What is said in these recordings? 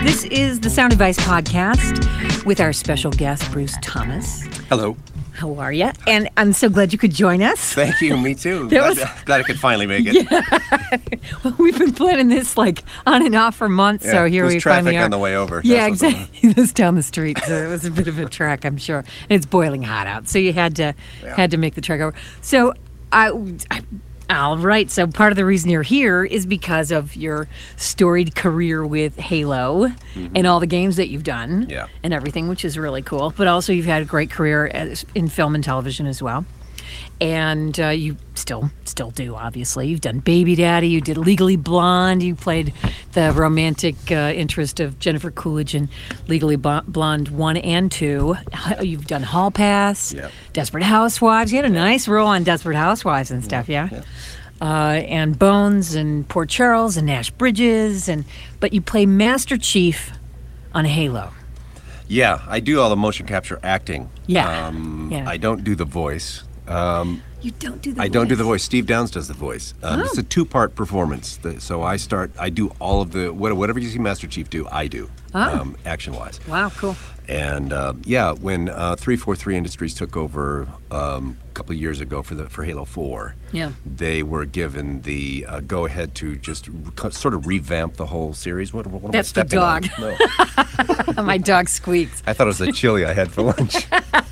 This is the Sound Advice Podcast with our special guest, Bruce Thomas. Hello. How are you? And I'm so glad you could join us. Thank you. Me too. Glad I could finally make it. Yeah. Well, we've been planning this like on and off for months, so here we finally are. Traffic on the way over. Yeah, exactly. It was down the street, so it was a bit of a trek, I'm sure. And it's boiling hot out, so you had to make the trek over. So all right. So part of the reason you're here is because of your storied career with Halo and all the games that you've done and everything, which is really cool. But also you've had a great career in film and television as well. And you still do, obviously. You've done Baby Daddy. You did Legally Blonde. You played the romantic interest of Jennifer Coolidge in Legally Blonde 1 and 2. You've done Hall Pass, Desperate Housewives. You had a nice role on Desperate Housewives and stuff, and Bones and Port Charles and Nash Bridges. But you play Master Chief on Halo. Yeah, I do all the motion capture acting. I don't do the voice. You don't do the voice? I don't do the voice. Steve Downs does the voice. It's a two-part performance. So I do all of the, whatever you see Master Chief do, I do, action-wise. Wow, cool. And when 343 Industries took over a couple of years ago for Halo 4, they were given the go-ahead to just sort of revamp the whole series. What am I stepping on? That's the dog. No. My dog squeaks. I thought it was the chili I had for lunch.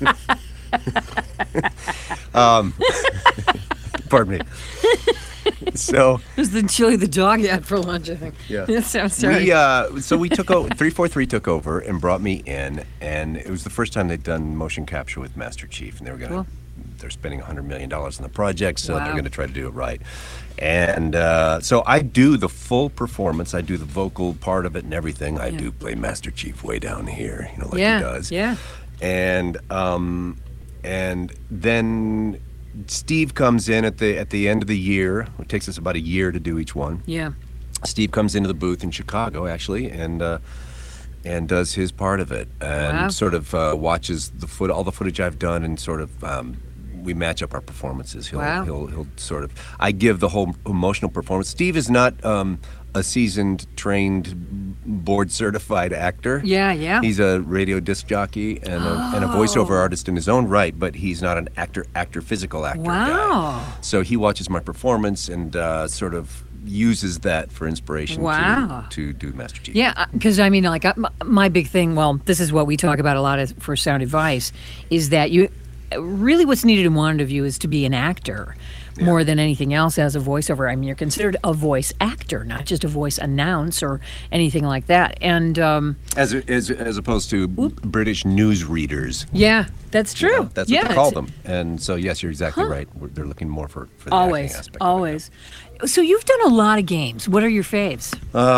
Pardon me. So it was the chili the dog had for lunch, I think. Yeah. Yes, I'm sorry. We took over. 343 took over and brought me in, and it was the first time they'd done motion capture with Master Chief, and they were going to. They're spending $100 million on the project, so they're going to try to do it right. And so I do the full performance. I do the vocal part of it and everything. I do play Master Chief way down here, like he does. Yeah. And then Steve comes in at the end of the year. It takes us about a year to do each one. Yeah. Steve comes into the booth in Chicago, actually, and does his part of it, and sort of watches all the footage I've done, and sort of we match up our performances. He'll sort of, I give the whole emotional performance. Steve is not a seasoned, trained, board-certified actor. Yeah. He's a radio disc jockey and a voiceover artist in his own right, but he's not an physical actor guy. So he watches my performance and sort of uses that for inspiration to do Master Chief. Yeah, because I mean, like my big thing, this is what we talk about a lot for Sound Advice, is that you really what's needed and wanted of you is to be an actor. More than anything else as a voiceover. I mean, you're considered a voice actor, not just a voice announce or anything like that. And as opposed to British news readers. Yeah, that's true. That's what they call them. And so, yes, you're exactly right. They're looking more for the acting aspect. Always. So you've done a lot of games. What are your faves?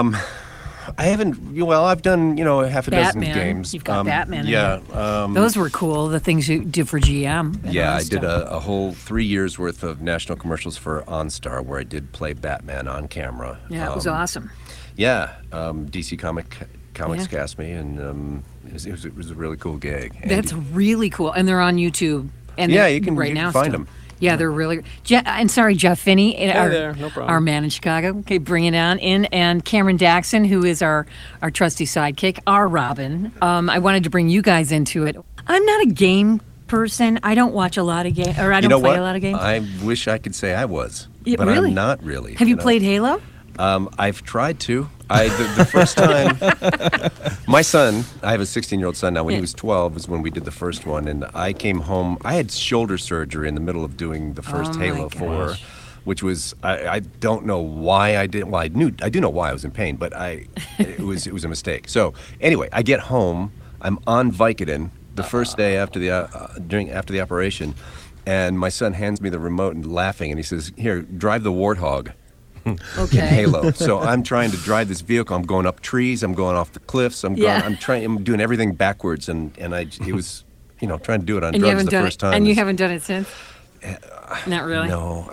I haven't. I've done half a dozen games. You've got Batman. Yeah, those were cool. The things you did for GM. Yeah, I did a whole 3 years worth of national commercials for OnStar, where I did play Batman on camera. Yeah, it was awesome. Yeah, DC Comics cast me, and it was a really cool gig. That's really cool, and they're on YouTube. And you can find them. Yeah, they're really. Jeff Finney, no problem. Our man in Chicago. Okay, bring it on in, and Cameron Daxon, who is our trusty sidekick, our Robin. I wanted to bring you guys into it. I'm not a game person. I don't watch a lot of games, or I don't play a lot of games. I wish I could say I was, but really? I'm not really. Have you played Halo? I've tried to. The first time, my son, I have a 16-year-old son now, when he was 12 was when we did the first one, and I came home, I had shoulder surgery in the middle of doing the first Halo 4, which was, I don't know why I did, I do know why I was in pain, but it was a mistake. So anyway, I get home, I'm on Vicodin the first day after the operation, and my son hands me the remote and laughing, and he says, "Here, drive the Warthog." Okay. In Halo. So I'm trying to drive this vehicle. I'm going up trees. I'm going off the cliffs. I'm doing everything backwards, and it was, trying to do it on drugs the first time. And you haven't done it since? Not really. No,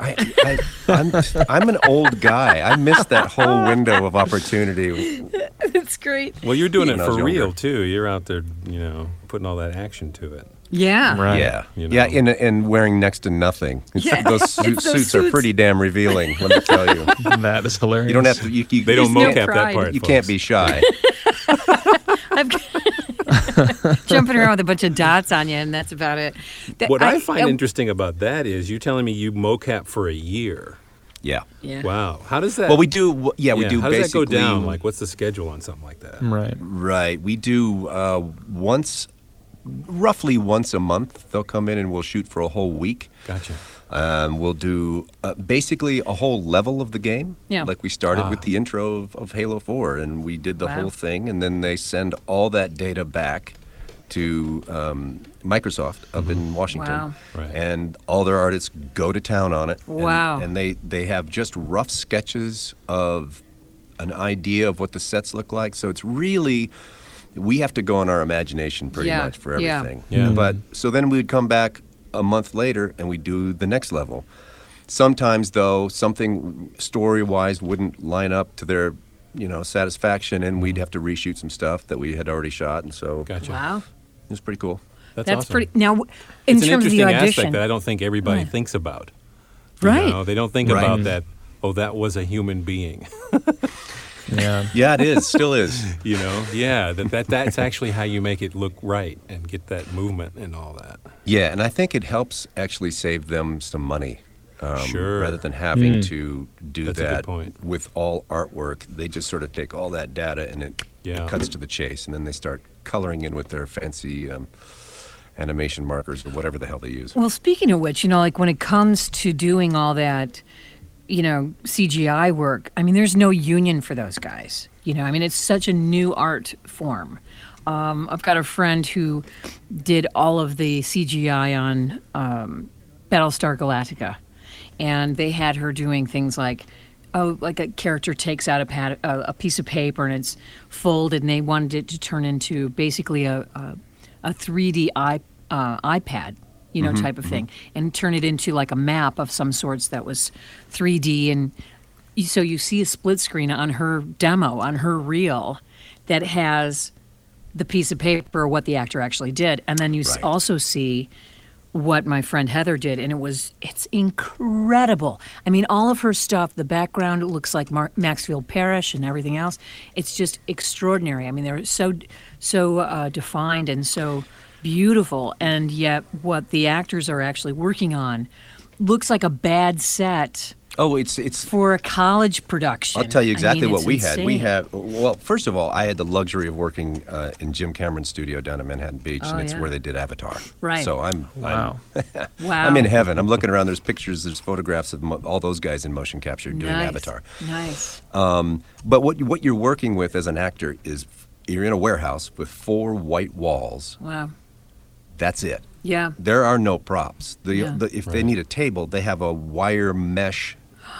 I'm an old guy. I missed that whole window of opportunity. That's great. Well, you're doing it for real too. You're out there, putting all that action to it. Yeah. Right. Yeah. Yeah, and wearing next to nothing. Those suits are pretty damn revealing, let me tell you. That is hilarious. You don't have to. They don't mocap that part. You can't be shy. I've jumping around with a bunch of dots on you, and that's about it. What I find interesting about that is you're telling me you mocap for a year. Yeah. Yeah. Wow. How does that? Well, we do. Yeah, we do. How does that go basically down? Like, what's the schedule on something like that? Right. Right. We do roughly once a month. They'll come in and we'll shoot for a whole week. Gotcha. We'll do basically a whole level of the game. Yeah. Like we started with the intro of Halo 4, and we did the Wow. whole thing, and then they send all that data back to Microsoft up in Washington. Wow. Right. And all their artists go to town on it. Wow. And they have just rough sketches of an idea of what the sets look like. So it's really, we have to go on our imagination pretty Yeah. much for Yeah. everything. Yeah. But so then we would come back a month later and we do the next level. Sometimes though, something story-wise wouldn't line up to their satisfaction, and we'd have to reshoot some stuff that we had already shot, and so Gotcha. Wow. it was pretty cool. That's That's awesome. pretty. Now, in It's an terms of the interesting audition, aspect that I don't think everybody Right. thinks about. Right. You know, they don't think Right. about that. Oh, that was a human being. Yeah. Yeah, it is, still is. You know, yeah. That's actually how you make it look right and get that movement and all that. Yeah, and I think it helps actually save them some money. Sure. Rather than having to do That's a good that point. with all artwork, they just sort of take all that data and it cuts to the chase, and then they start coloring in with their fancy animation markers or whatever the hell they use. Well, speaking of which, like when it comes to doing all that, CGI work, I mean, there's no union for those guys. I mean, it's such a new art form. I've got a friend who did all of the CGI on Battlestar Galactica, and they had her doing things like, like a character takes out a piece of paper and it's folded, and they wanted it to turn into basically a 3D iPad, type of thing, and turn it into like a map of some sorts that was 3D. And so you see a split screen on her demo, on her reel, that has the piece of paper, what the actor actually did. And then you Right. also see what my friend Heather did, and it's incredible. I mean, all of her stuff, the background looks like Maxfield Parrish and everything else. It's just extraordinary. I mean, they're so defined and so beautiful, and yet what the actors are actually working on looks like a bad set Oh, it's. for a college production. I'll tell you exactly what it's we had. We insane. had, well, first of all, I had the luxury of working in Jim Cameron's studio down in Manhattan Beach, and it's yeah. where they did Avatar. Right. So I'm Wow. Wow. I'm in heaven. I'm looking around. There's pictures. There's photographs of all those guys in motion capture doing Nice. Avatar. Nice. But what you're working with as an actor is you're in a warehouse with 4 white walls. Wow. That's it. Yeah. There are no props. Yeah. If they need a table, they have a wire mesh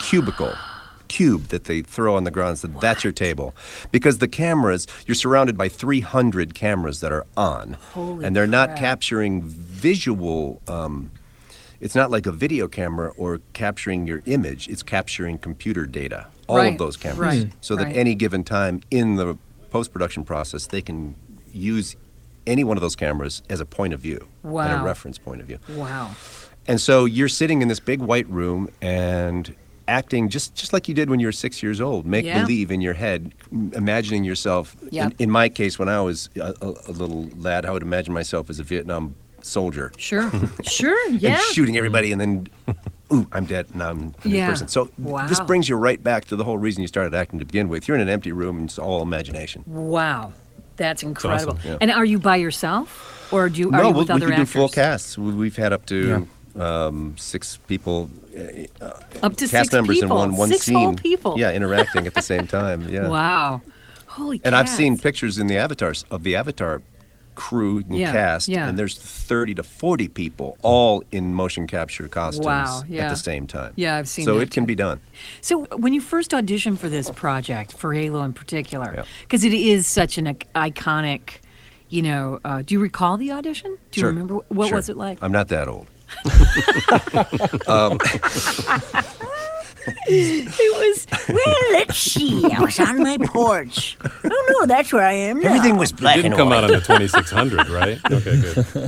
cube that they throw on the ground. So that's your table. Because the cameras, you're surrounded by 300 cameras that are on. Holy and they're not crap. capturing visual. It's not like a video camera or capturing your image. It's capturing computer data. All Right, of those cameras. right, So that right. any given time in the post-production process, they can use any one of those cameras as a point of view and Wow. a reference point of view. Wow. And so you're sitting in this big white room and acting just like you did when you were 6 years old. Make Yeah. believe in your head, imagining yourself. Yep. In my case, when I was a little lad, I would imagine myself as a Vietnam soldier. Sure. Sure. Yeah. And shooting everybody, and then, ooh, I'm dead, and I'm a new Yeah. person. So Wow. this brings you right back to the whole reason you started acting to begin with. You're in an empty room, and it's all imagination. Wow. That's incredible. awesome, yeah. And are you by yourself, or are you No, with we other can do actors? full casts. We've had up to 6 people, Up to cast 6 members people. in one 6 scene. whole people. Yeah, interacting at the same time. Yeah. Wow. Holy. And I've cats. seen pictures in the Avatar crew and Yeah, cast, yeah. and there's 30 to 40 people all in motion capture costumes Wow, at yeah. the same time. Yeah, I've seen So that it can be done. So when you first auditioned for this project, for Halo in particular, Yeah. because it is such an iconic, do you recall the audition? Do you Sure. remember? What Sure. was it like? I'm not that old. It was, well, let's see. I was on my porch. Oh, no, that's where I am now. Everything was black Didn't and come white. out on the 2600, right? Okay,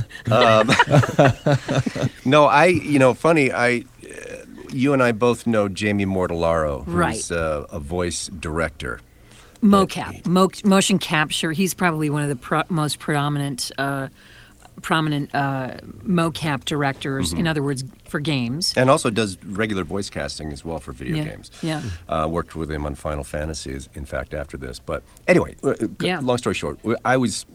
good. No, funny, you and I both know Jamie Mortellaro, who's Right. a voice director. mocap, motion capture. He's probably one of the most prominent mocap directors. In other words, for games. And also does regular voice casting as well for video games. Yeah. Worked with him on Final Fantasy, in fact, after this. But anyway, Yeah. long story short, I was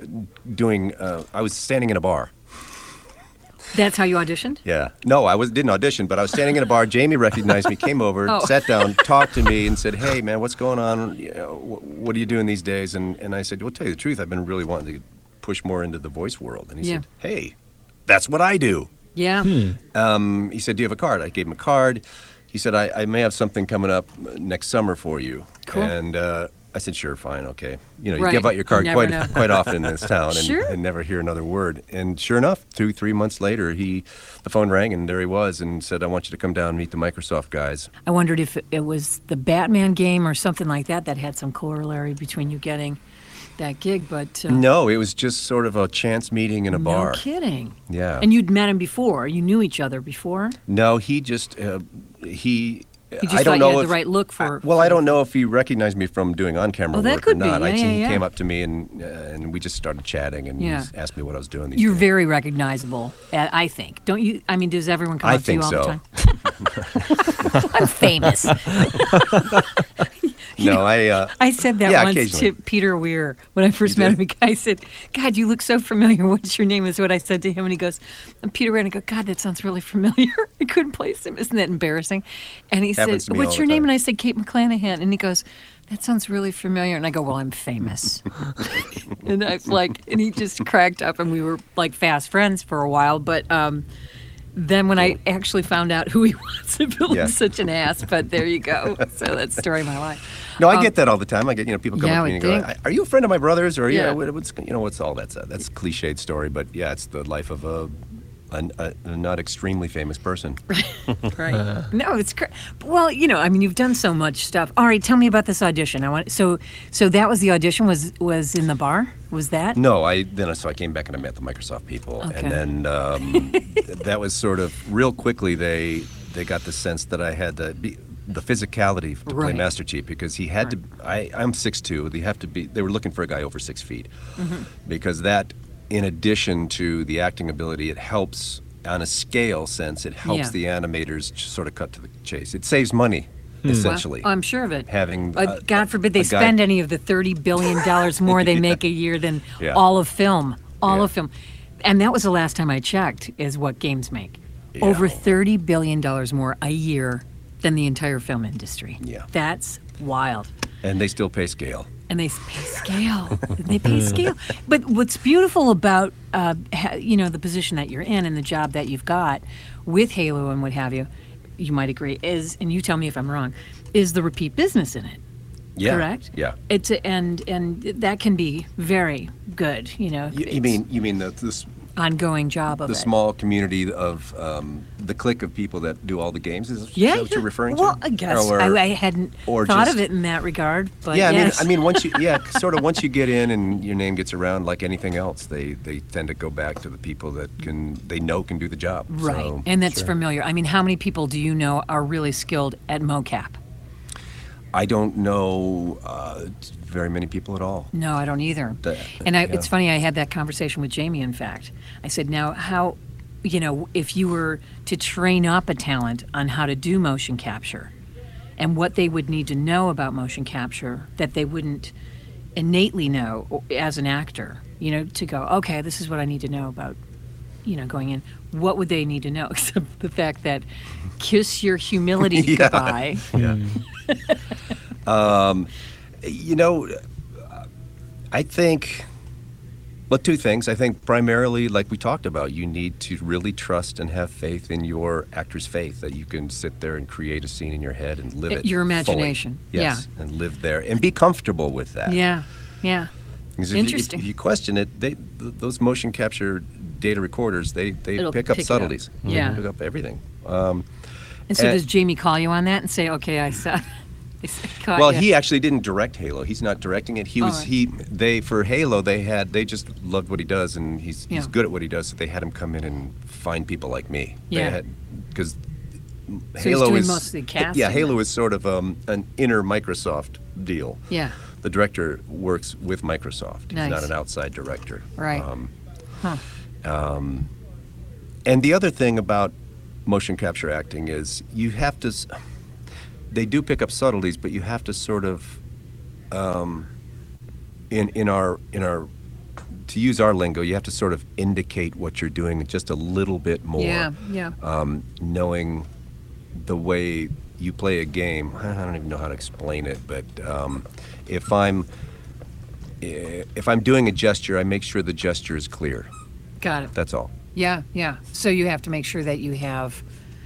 I was standing in a bar. That's how you auditioned? Yeah. No, didn't audition, but I was standing in a bar. Jamie recognized me, came over, Oh. sat down, talked to me, and said, "Hey, man, what's going on? You know, what are you doing these days?" And I said, "Well, tell you the truth, I've been really wanting to push more into the voice world." And he Yeah. said, "Hey, that's what I do." Yeah. He said, "Do you have a card?" I gave him a card. He said, I may have something coming up next summer for you. Cool. And I said, "Sure, fine, okay." You know, you Right. give out your card You never know. quite often in this town Sure. and never hear another word. And sure enough, 2-3 months later, the phone rang and there he was and said, "I want you to come down and meet the Microsoft guys." I wondered if it was the Batman game or something like that had some corollary between you getting that gig, but No, it was just sort of a chance meeting in a bar. no kidding. Yeah. And you'd met him before. You knew each other before. No, he just He just I thought don't you know had if, the right look for. Well, I don't know if he recognized me from doing on-camera Oh, that work could or be. not. I Yeah, think yeah, he yeah. came up to me and we just started chatting and Yeah. he asked me what I was doing these You're days. very recognizable, I think. Don't you? I mean, does everyone come I up to you think all so. the time? I'm famous. No, I said that Yeah, once occasionally. to Peter Weir when I first You met him. did? I said, "God, you look so familiar. What's your name?" Is what I said to him, and he goes, "I'm Peter Weir." And I go, "God, that sounds really familiar." I couldn't place him. Isn't that embarrassing? And he Happens said, to me all "What's the your name?" time. And I said, "Kate McClanahan." And he goes, "That sounds really familiar." And I go, "Well, I'm famous." And I and he just cracked up, and we were like fast friends for a while. But then when I actually found out who he was, I felt Yeah. like such an ass. But there you go. So that's the story of my life. No, I get that all the time. I get, people come Yeah, up I to me and would go, think. "Are you a friend of my brother's?" Or, Yeah. what's all that stuff? That's a cliched story, but yeah, it's the life of a not extremely famous person. Right. No, it's great. Well, I mean, you've done so much stuff. All right, tell me about this audition. So that was the audition was in the bar? Was that? No, so I came back and I met the Microsoft people, Okay. and then that was sort of real quickly. They got the sense that I had the physicality to play Right. Master Chief because he had to. I'm 6'2". They were looking for a guy over 6 feet, because that, in addition to the acting ability, it helps on a scale sense. It helps Yeah. the animators sort of cut to the chase. It saves money, essentially. I'm sure of it. Having God forbid they a guy- spend any of the $30 billion more they make a year than Yeah. all of film. All Yeah. of film. And that was the last time I checked, is what games make. Yeah. Over $30 billion more a year than the entire film industry. Yeah. That's wild. And they still pay scale. And they pay scale. They pay scale. But what's beautiful about the position that you're in and the job that you've got with Halo and what have you, you might agree, is, and you tell me if I'm wrong, is the repeat business in it. Yeah. Correct? Yeah. It's and that can be very good. You it's mean the ongoing job of the it. small community of the clique of people that do all the games? Is Yeah, that what you're referring well, to? I guess Or- I hadn't or thought just- of it in that regard, but yeah, yes. I mean, once you once you get in and your name gets around, like anything else, they tend to go back to the people that can do the job. right, So, and that's familiar. I mean, how many people do you know are really skilled at mocap? I don't know very many people at all. No, I don't either. Yeah. It's funny, I had that conversation with Jamie, in fact. I said, now, how, if you were to train up a talent on how to do motion capture and what they would need to know about motion capture that they wouldn't innately know as an actor, to go, okay, this is what I need to know about, going in. What would they need to know except the fact that kiss your humility Yeah. goodbye? Yeah. I think, well, two things. I think primarily, like we talked about, you need to really trust and have faith in your actor's faith that you can sit there and create a scene in your head and live it. Your fully. imagination. Yes, and live there and be comfortable with that. Yeah, yeah. Because Interesting. If you question it, those motion capture data recorders, they It'll pick up pick it up. subtleties. Yeah. They pick up everything. And so And- does Jamie call you on that and say, okay, I saw, caught Well, ya. he actually didn't direct Halo. He's not directing it. He was for Halo they just loved what he does and he's Yeah. good at what he does. So they had him come in and find people like me. Yeah. Because he's Halo doing is most of the casting Yeah, Halo is sort of an inner Microsoft deal. Yeah. the director works with Microsoft. He's Nice. not an outside director. Right. And the other thing about motion capture acting is you have to. They do pick up subtleties, but you have to sort of, in our to use our lingo, you have to sort of indicate what you're doing just a little bit more. Yeah. Knowing the way you play a game. I don't even know how to explain it, but if I'm doing a gesture, I make sure the gesture is clear. Got it. That's all. Yeah. So you have to make sure that you have.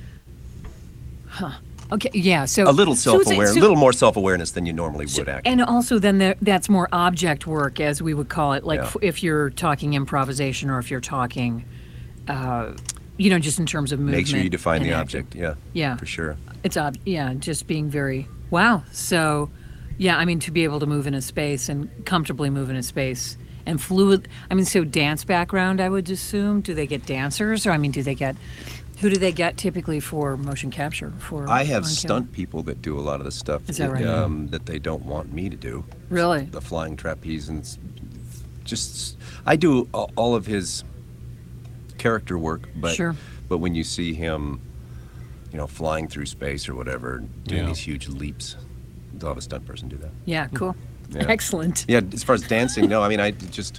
Okay. Yeah. So A little self-aware, so- a little more self-awareness than you normally would act. And also, then that's more object work, as we would call it. Like Yeah. if you're talking improvisation, or if you're talking, just in terms of movement. Make sure you define and the acting. object. Yeah. Yeah. For sure. It's just being very wow. So, yeah, I mean, to be able to move in a space and comfortably move in a space and fluid. I mean, so dance background, I would assume. Do they get dancers, or I mean, who do they get typically for motion capture? For I have on camera? stunt people that do a lot of the stuff Is that right? that they don't want me to do. Really? The flying trapeze and just I do all of his character work, but Sure. but when you see him, flying through space or whatever, doing Yeah. these huge leaps, they'll have a stunt person do that. Yeah. Cool. Yeah. Excellent. Yeah, as far as dancing, no, I mean I just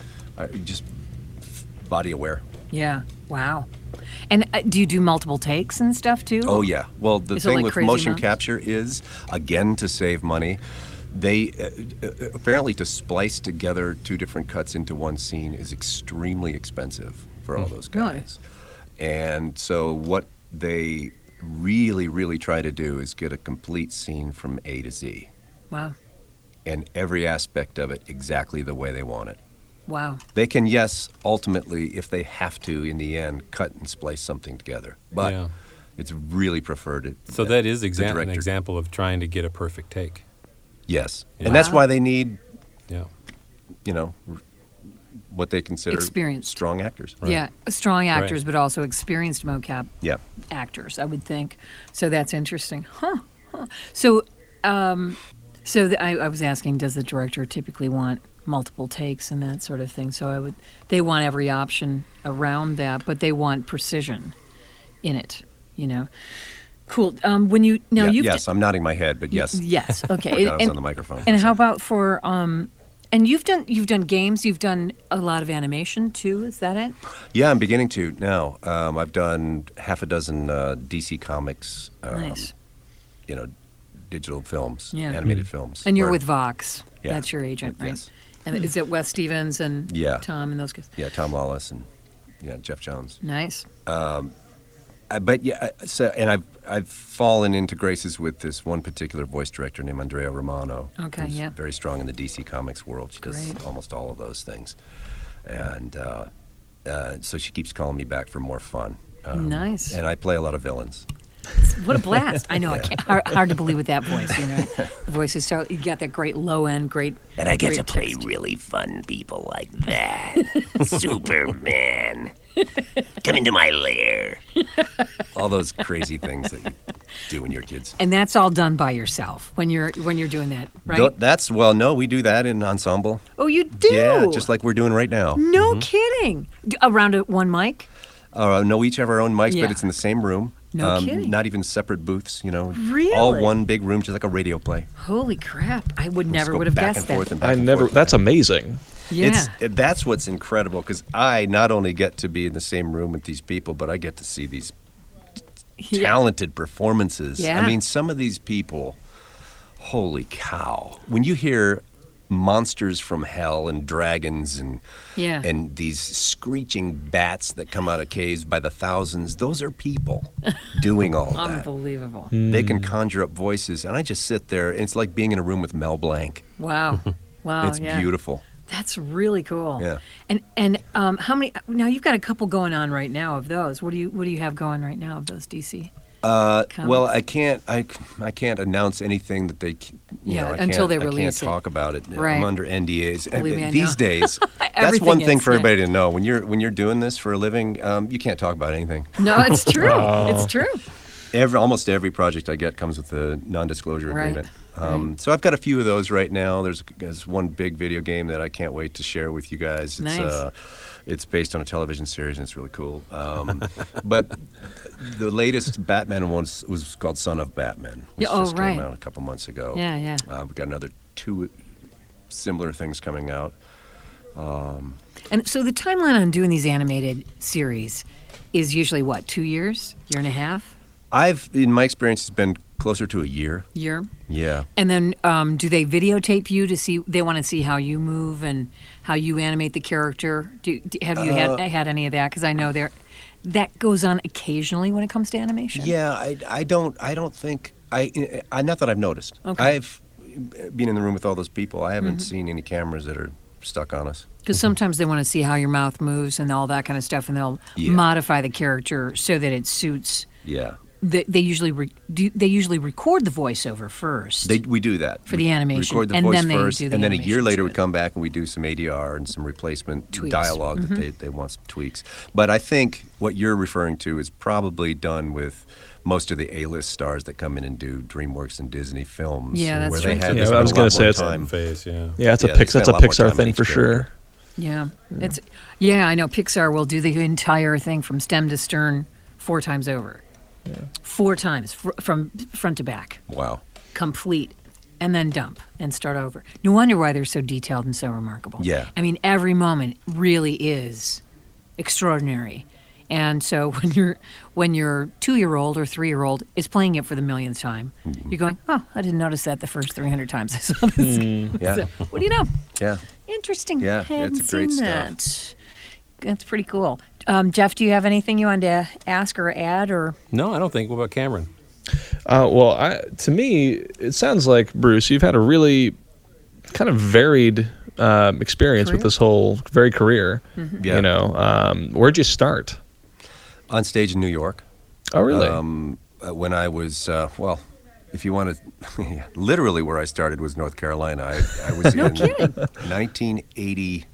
body aware. Yeah. Wow. And do you do multiple takes and stuff too? Oh yeah. Well, the Is it thing like with crazy motion amounts? capture is, again, to save money, they apparently to splice together two different cuts into one scene is extremely expensive for all those Really? guys. And so what they really, really try to do is get a complete scene from A to Z, Wow. and every aspect of it exactly the way they want it. Wow. They can, yes, ultimately, if they have to, in the end, cut and splice something together. But Yeah. it's really preferred. So that is the an director- example of trying to get a perfect take. Yes. Yeah. And that's Wow. why they need, Yeah. what they consider Experienced. strong actors. Yeah. Strong actors, Right. but also experienced mocap Yeah. actors, I would think. So that's interesting. Huh. So, I was asking, does the director typically want multiple takes and that sort of thing? So they want every option around that, but they want precision in it, Cool. When you, now Yeah, you've. yes, I'm nodding my head, but yes. Yes. Okay. Forgot I was on the microphone. And how about for, and you've done games, you've done a lot of animation too, is that it? Yeah, I'm beginning to now. I've done half a dozen DC Comics, Nice. digital films, Yeah. animated films. And you're where- with Vox. Yeah. That's your agent, right? Yes. And is it Wes Stevens and Yeah. Tom and those guys? Yeah, Tom Lawless and Jeff Jones. Nice. And I've fallen into graces with this one particular voice director named Andrea Romano. Okay, who's yeah. very strong in the DC Comics world. She does Great. almost all of those things, and so she keeps calling me back for more fun. Nice. And I play a lot of villains. What a blast. I know. I can't, hard to believe with that voice, The voice is so, you got that great low end, great. And I get great to play text. really fun people like that. Superman. Come into my lair. All those crazy things that you do when you're kids. And that's all done by yourself when you're doing that, right? No, we do that in ensemble. Oh, you do? Yeah, just like we're doing right now. No kidding. Around one mic? No, we each have our own mics, Yeah. but it's in the same room. No kidding. Not even separate booths, Really? All one big room, just like a radio play. Holy crap. I would Just never go would have back guessed and forth that. and back I and never. forth. That's amazing. Yeah. That's what's incredible, because I not only get to be in the same room with these people, but I get to see these Yeah. talented performances. Yeah. I mean, some of these people, holy cow. When you hear monsters from hell and dragons and Yeah. and these screeching bats that come out of caves by the thousands, those are people doing all that. Unbelievable. They can conjure up voices, and I just sit there, and it's like being in a room with Mel Blanc. Wow. Wow. It's yeah. beautiful. That's really cool. Yeah. And how many? Now you've got a couple going on right now of those. What do you have going right now of those DC? Well, I can't announce anything that they, Yeah, I until can't- they I release can't it. talk about it. Right. I'm under NDAs. And Believe me, I these know. days, that's Everything one thing is, for yeah. everybody to know. When you're doing this for a living, you can't talk about anything. No, it's true. It's true. Almost every project I get comes with a non-disclosure Right. agreement. So I've got a few of those right now. There's one big video game that I can't wait to share with you guys. Nice. It's based on a television series, and it's really cool. But the latest Batman one was called Son of Batman, which just came out a couple months ago. Yeah, yeah. We've got another 2 similar things coming out. And so the timeline on doing these animated series is usually what, 2 years, year and a half? In my experience, it's been closer to a year. Year. Yeah. And then do they videotape you to see? They want to see how you move and how you animate the character. Have you had any of that? Because I know that goes on occasionally when it comes to animation. Yeah, I don't think not that I've noticed. Okay. I've been in the room with all those people. I haven't seen any cameras that are stuck on us. Because sometimes they want to see how your mouth moves and all that kind of stuff, and they'll modify the character so that it suits. Yeah. They usually record the voiceover first. We do that For the animation, record the and voice then they first, do the and then a year animation later to we it. come back and we do some ADR and some replacement Tweaks. dialogue that they want some tweaks. But I think what you're referring to is probably done with most of the A-list stars that come in and do DreamWorks and Disney films. Yeah, that's where true. they had Yeah, to I was spend a gonna lot say more it's- time. Phase, yeah. Yeah, Yeah, they that's spend a a lot more Pixar time on thing each for sure. character. Yeah, I know Pixar will do the entire thing from stem to stern 4 times over. 4 times from front to back, Wow. complete, and then dump and start over. No wonder why they're so detailed and so remarkable. Yeah. I mean, every moment really is extraordinary. And so when your 2-year-old or 3-year-old is playing it for the millionth time, you're going, oh, I didn't notice that the first 300 times I saw this. Yeah. So, what do you know? Yeah. Interesting. Yeah, Hadn't it's great seen stuff. that. That's pretty cool. Jeff, do you have anything you wanted to ask or add? Or No, I don't think. What about Cameron? To me, it sounds like, Bruce, you've had a really kind of varied experience with Career? this whole career. Yeah. You know, where'd you start? On stage in New York. Oh, really? When I was, if you want to, literally where I started was North Carolina. I was in 1981,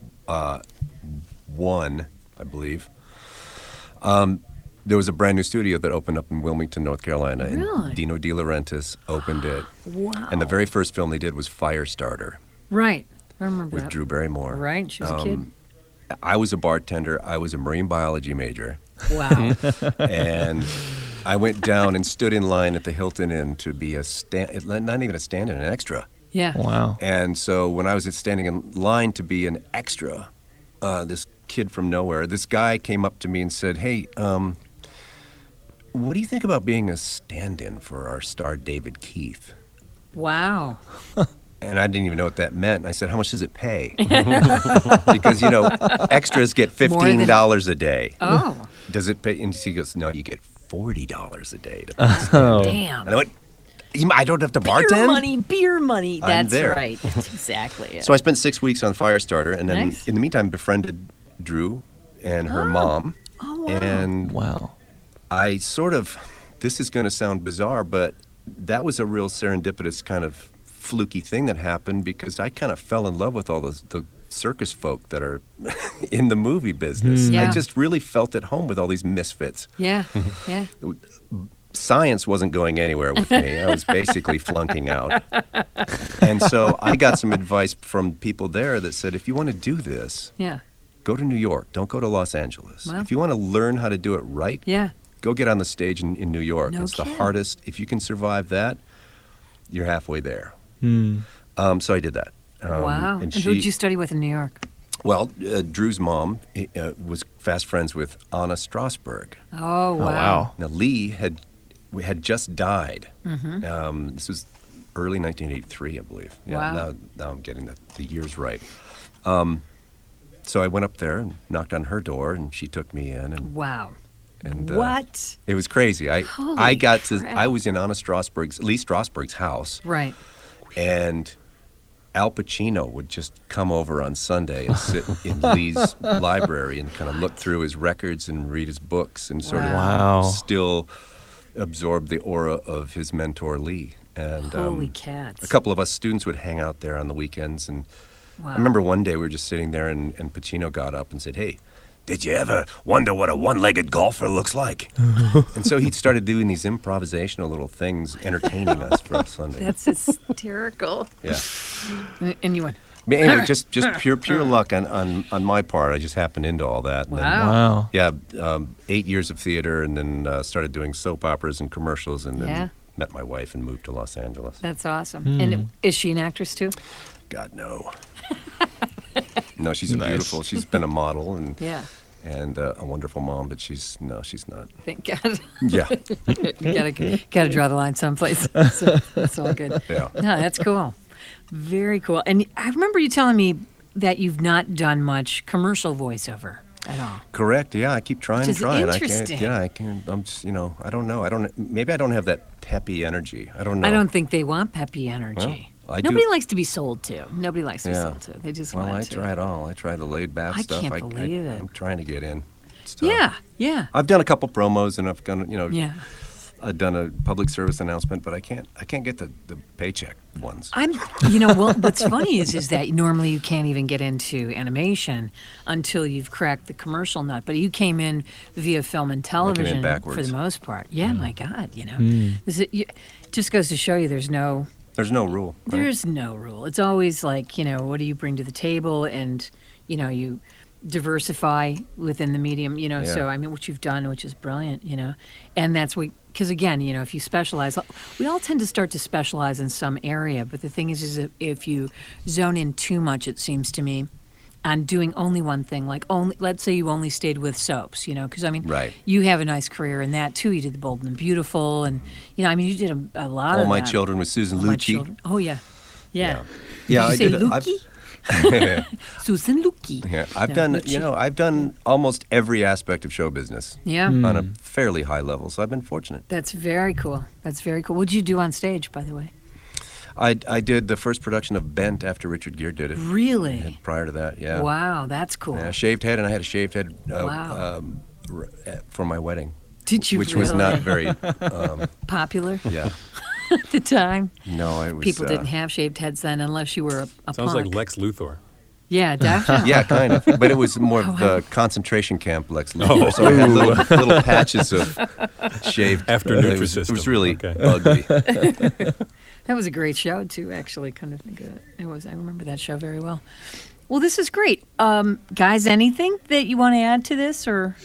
I believe. There was a brand new studio that opened up in Wilmington, North Carolina, Really? and Dino De Laurentiis opened it. wow. And the very first film they did was Firestarter Right. I remember with that. Drew Barrymore. Right. She was a kid. I was a bartender. I was a marine biology major. Wow. And I went down and stood in line at the Hilton Inn to be not even a stand-in, an extra. Yeah. Wow. And so when I was standing in line to be an extra, this kid from nowhere, this guy came up to me and said, hey, what do you think about being a stand-in for our star David Keith? Wow. And I didn't even know what that meant. And I said, how much does it pay? Because, extras get More than- $15 a day. Oh. Does it pay? And he goes, no, you get $40 a day. To Damn. And I went, I don't have to bartend? Beer money. I'm That's there. right. That's exactly it. So I spent 6 weeks on Firestarter, and then Nice. in the meantime befriended Drew and her mom. Oh, wow. And Wow. I this is going to sound bizarre, but that was a real serendipitous kind of fluky thing that happened because I kind of fell in love with all the circus folk that are in the movie business. Yeah. I just really felt at home with all these misfits. Yeah. Yeah. Science wasn't going anywhere with me. I was basically flunking out. And so I got some advice from people there that said, if you want to do this, Yeah. go to New York. Don't go to Los Angeles. Wow. If you want to learn how to do it right, Yeah. go get on the stage in New York. No It's kidding. the hardest. If you can survive that, you're halfway there. So I did that. Wow. And she, who did you study with in New York? Well, Drew's mom was fast friends with Anna Strasberg. Oh, wow. Wow. Now, Lee had just died. Mm-hmm. This was early 1983, I believe. Yeah, Wow. now I'm getting the years right. So I went up there and knocked on her door, and she took me in, and Wow. And, What? it was crazy. I Holy got crap. I was in Lee Strasberg's house, Right. and Al Pacino would just come over on Sunday and sit in Lee's library and kind of look through his records and read his books and sort Wow. of still absorb the aura of his mentor Lee. And Holy cats. a couple of us students would hang out there on the weekends. And Wow. I remember one day we were just sitting there and Pacino got up and said, hey, Did you ever wonder what a one-legged golfer looks like? And so he started doing these improvisational little things, entertaining us for Sunday. That's hysterical. Yeah. And you went, Anyway, just pure luck on my part. I just happened into all that. And then, wow. Wow. 8 years of theater, and then started doing soap operas and commercials, and then Yeah. met my wife and moved to Los Angeles. That's awesome. And is she an actress too? God, no. No, she's Nice. beautiful. She's been a model and Yeah. a wonderful mom, but she's not. Thank God. Yeah. you gotta draw the line someplace. So that's all good. Yeah. No, that's cool. Very cool. And I remember you telling me that you've not done much commercial voiceover at all. Correct. Yeah, I keep trying Which and is trying. interesting. I can't. I'm just, I don't know. Maybe I don't have that peppy energy. I don't know. I don't think they want peppy energy. Well, I do- Nobody likes to be sold to. Nobody likes to be Yeah. sold to. They just Well, want I to. try it all. I try the laid back I stuff. can't believe it. I'm trying to get in. It's tough. Yeah, yeah. I've done a couple promos and I've done, Yeah. I've done a public service announcement, but I can't get the paycheck ones. What's funny is that normally you can't even get into animation until you've cracked the commercial nut. But you came in via film and television for backwards. the most part. Yeah, my God, it just goes to show you there's no rule. Right? There's no rule. It's always like, what do you bring to the table? And, you diversify within the medium, So, I mean, what you've done, which is brilliant, And that's because again, if you specialize, we all tend to start to specialize in some area. But the thing is if you zone in too much, it seems to me, on doing only one thing, let's say you only stayed with soaps, because Right. you have a nice career in that too. You did The Bold and the Beautiful, and you did a lot All of My that. Children with Susan All My Lucci. Children. Oh yeah, yeah. Yeah, Did you say I've- Lucci? Susan Lucci. Yeah, I've Yeah, done. Lucci. I've done almost every aspect of show business Yeah, on a fairly high level. So I've been fortunate. that's very cool. That's very cool. What did you do on stage, by the way? I did the first production of Bent after Richard Gere did it. Really? And prior to that, yeah. Wow, that's cool. Yeah, shaved head, and I had a shaved head Wow. for my wedding. Did you Which was really? not very. Popular Yeah. at the time? No, it was. People didn't have shaved heads then, unless you were a Sounds punk. like Lex Luthor. Yeah, definitely. Yeah, kind of. But it was more of the concentration camp Lex Luthor. So I had little patches of shaved. After it was Nutrisystem. really Okay. ugly. That was a great show too, actually. Kind of think of it. It was. I remember that show very well. Well, this is great, guys. Anything that you want to add to this, or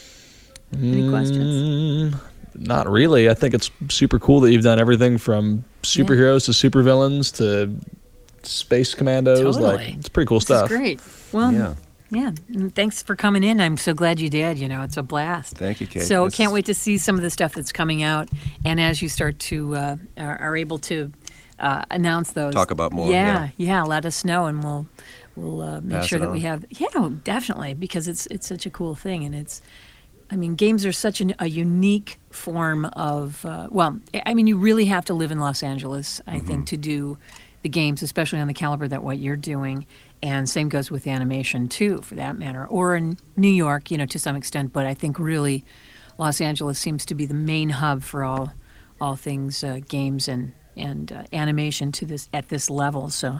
any questions? Not really. I think it's super cool that you've done everything from superheroes to supervillains to space commandos. Totally. Like, it's pretty cool This stuff. is great. Well, Yeah. yeah. And thanks for coming in. I'm so glad you did. It's a blast. Thank you, Kate. So This can't is- wait to see some of the stuff that's coming out, and as you start to are able to announce those, Talk about more, Yeah. Let us know, and we'll make Pass sure it that we on. have. Yeah, no, definitely, because it's such a cool thing, and it's. I mean, games are such a unique form of. You really have to live in Los Angeles, I Mm-hmm. think, to do the games, especially on the caliber that what you're doing. And same goes with animation too, for that matter, or in New York, to some extent. But I think really, Los Angeles seems to be the main hub for all things games and animation at this level. So,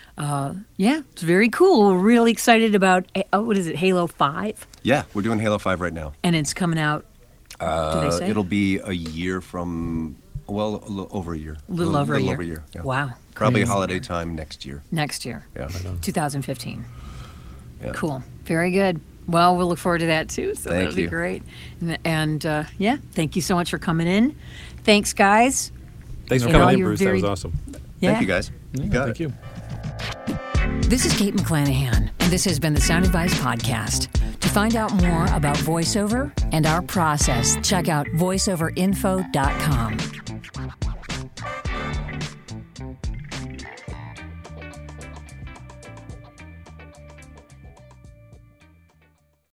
it's very cool. We're really excited about what is it, Halo 5, Yeah, we're doing Halo 5 right now. and it's coming out. Do they say? It'll be a year from, a little over a year. A little over a year. Yeah. Wow, Probably crazy. holiday time next year. Next year, Yeah. 2015. Yeah. Cool. Very good. Well, we'll look forward to that too. So Thank that'll be you. great. And thank you so much for coming in. Thanks, guys. Thanks for And all coming in, your Bruce. That very- was awesome. Yeah. Thank you, guys. You got Thank it. you. This is Kate McClanahan, and this has been the Sound Advice Podcast. To find out more about voiceover and our process, check out voiceoverinfo.com.